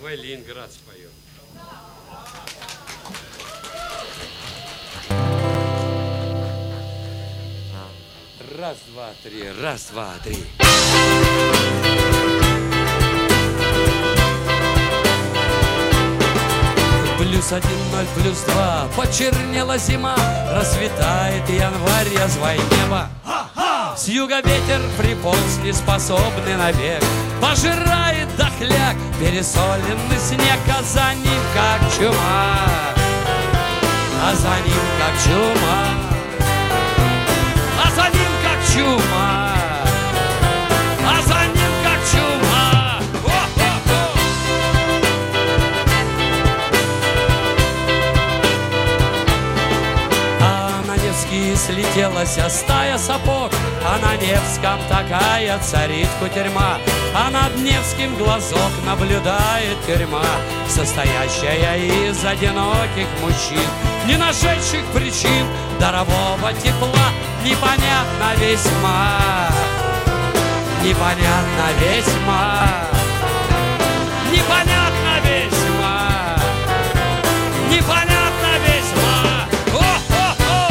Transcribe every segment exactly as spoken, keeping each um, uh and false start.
Давай Ленинград споем. Раз, два, три, раз, два, три. Плюс один, ноль, плюс два. Почернела зима, расцветает январь, язвой небо. С юга ветер приполз, неспособный навек, пожирает дохляк пересоленный снег, а за ним как чума, а за ним как чума, а за ним как чума, а за ним как чума. О-о-о! А на Невский слетелась стая сапог, а на Невском такая царит кутерьма, а над Невским глазок наблюдает тюрьма, состоящая из одиноких мужчин, не нашедших причин дарового тепла. Непонятно весьма, непонятно весьма, непонятно весьма, непонятно весьма. О-о-о!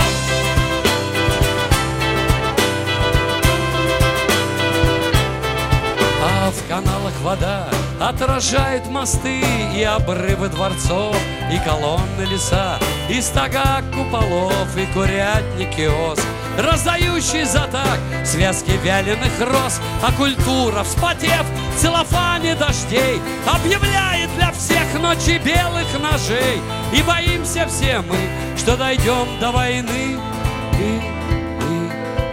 А в каналах вода отражает мосты и обрывы дворцов, и колонны леса, и стога куполов, и курятники ос, раздающий за так связки вяленых роз. А культура, вспотев в целлофане дождей, объявляет для всех ночи белых ножей. И боимся все мы, что дойдем до войны. И, и,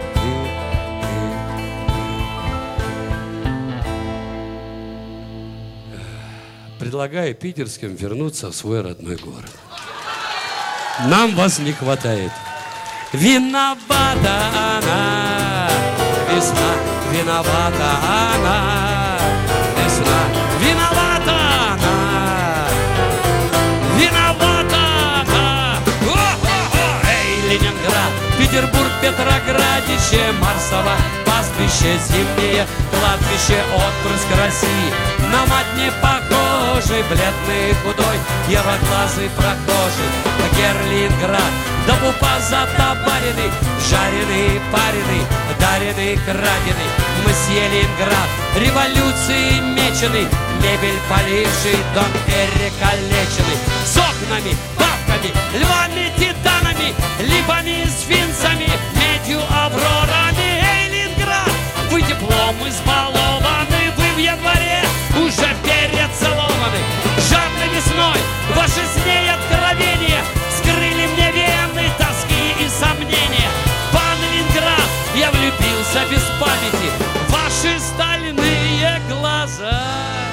и, и. Предлагаю питерским вернуться в свой родной город. Нам вас не хватает. Виновата она, весна, виновата она, весна, виновата она, виновата она. О-о-о! Эй, Ленинград, Петербург, Петроградище, Марсово, пастбище зимнее, кладбище, отпрыск России. На мать не похожий, бледный, худой, яркоглазый прохожий. Ленинград, да пупа затопаренный, жареный, пареный, дареный, краденый. Мсье Ленинград, революции меченый, мебель поливший, дом перекалеченный, с окнами, бабками, львами, титанами, липами, сфинксами, медью, аврорами. Эй, Ленинград, вы теплом избалованы, вы в январе уже перецелованы. Жарной весной ваши сны и откровения скрыли мне вены тоски и сомнения. Пан Ленинград, я влюбился без памяти в ваши стальные глаза.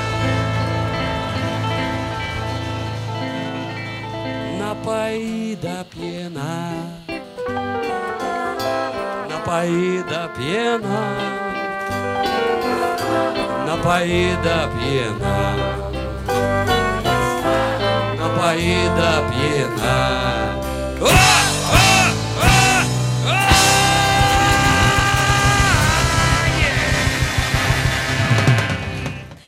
Напои до пьяна, напои до пьяна, напои до пьяна, напои до пьяна.